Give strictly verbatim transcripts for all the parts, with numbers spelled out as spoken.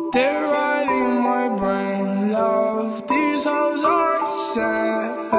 They're riding my brain, love. These hoes are sad.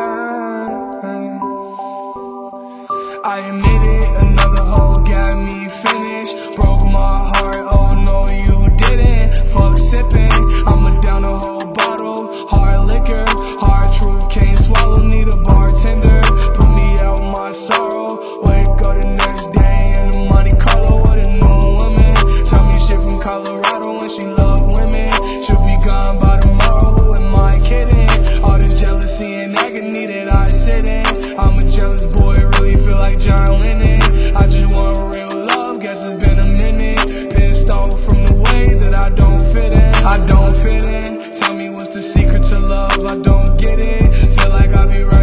I admit it, another hoe got me finished. Broke my heart, oh no you didn't. Fuck sipping, I'ma down a whole bottle. Hard liquor, hard truth, can't swallow. Need a bartender, put me out my sorrow. Wake up the next day in the Monte Carlo with a new woman. Tell me shit from Colorado and she love women. She'll be gone by tomorrow, who am I kidding? All this jealousy and agony that I sit in. I'm a jealous boy, really feel like John Lennon. I just want real love, guess it's been a minute. Pissed off from the way that I don't fit in. I don't fit in. Tell me what's the secret to love, I don't get it. Feel like I be right